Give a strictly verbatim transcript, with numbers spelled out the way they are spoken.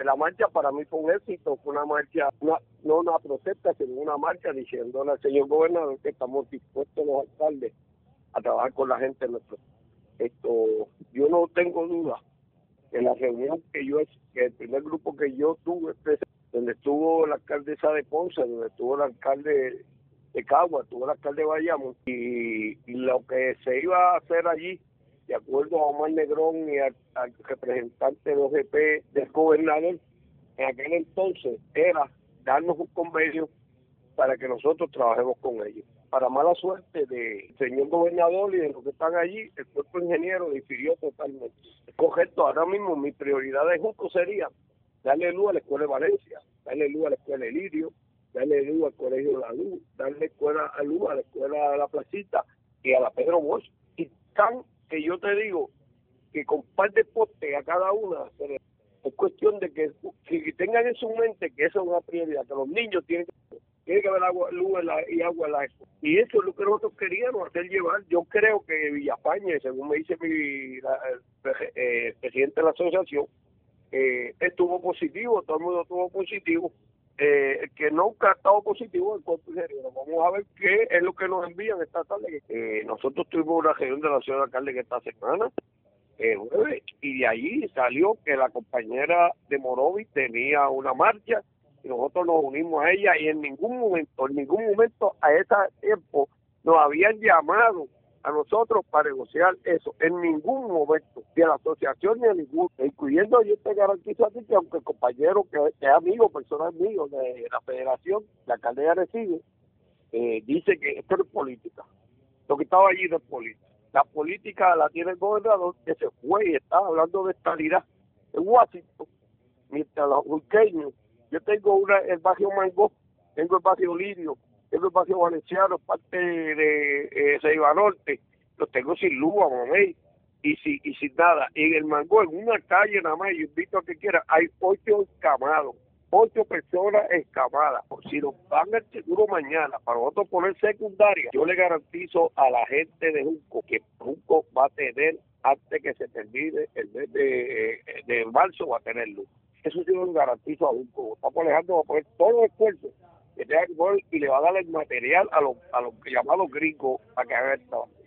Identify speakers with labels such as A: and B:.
A: la marcha para mí fue un éxito, fue una marcha, una, no una protesta, sino una marcha diciéndole al señor gobernador que estamos dispuestos los alcaldes a trabajar con la gente de nuestro. Esto, yo no tengo duda que la reunión que yo, que el primer grupo que yo tuve, donde estuvo la alcaldesa de Ponce, donde estuvo el alcalde de Cagua, estuvo el alcalde de Bayamón, y, y lo que se iba a hacer allí, de acuerdo a Omar Negrón y al, al representante de O G P del gobernador, en aquel entonces era darnos un convenio para que nosotros trabajemos con ellos. Para mala suerte del señor gobernador y de los que están allí, el cuerpo ingeniero difirió totalmente. Correcto, ahora mismo mi prioridad de Junco sería darle luz a la Escuela de Valencia, darle luz a la Escuela de Lirio, darle luz al Colegio de la Luz, darle escuela a luz a la Escuela de la Placita y a la Pedro Bosch. Y tan que yo te digo que con par de postes a cada una, es cuestión de que, que tengan en su mente que eso es una prioridad, que los niños tienen que, tiene que haber agua, luz en la, y agua en la escuela. Y eso es lo que nosotros queríamos hacer llevar. Yo creo que Villafañe, según me dice mi la, el, eh, presidente de la asociación, eh, estuvo positivo, todo el mundo estuvo positivo. Eh, el que nunca ha estado positivo el cuerpo ingeniero. Vamos a ver qué es lo que nos envían esta tarde. Eh, nosotros tuvimos una reunión de la ciudad de alcalde que esta semana, eh, jueves, y de allí salió que la compañera de Morovis tenía una marcha y nosotros nos unimos a ella, y en ningún momento, en ningún momento a ese tiempo nos habían llamado a nosotros para negociar eso, en ningún momento, de la asociación ni a ninguno, incluyendo yo te garantizo a ti que aunque el compañero que, que es amigo, personal mío de la federación, la alcaldía de Arecibo, eh, dice que esto no es política, lo que estaba allí no es política, la política la tiene el gobernador que se fue y estaba hablando de estabilidad en Washington, mientras los urqueños, yo tengo una, el barrio Mangó, tengo el barrio Lirio, tengo el barrio Valenciano, parte de eh, Ceiba Norte, los tengo sin luz, mamey, y, si, y sin nada. Y en el Mangó, en una calle nada más, yo invito a que quiera, hay ocho escamados, ocho personas escamadas. Si nos van el seguro mañana para nosotros poner secundaria, yo le garantizo a la gente de Junco que Junco va a tener, antes que se termine el mes de, de marzo, va a tener luz. Eso sí lo garantizo a Junco. Estamos Alejandro va a poner todo el esfuerzo que tenga que poner y le va a dar el material a los, a los llamados gringos para que hagan esto.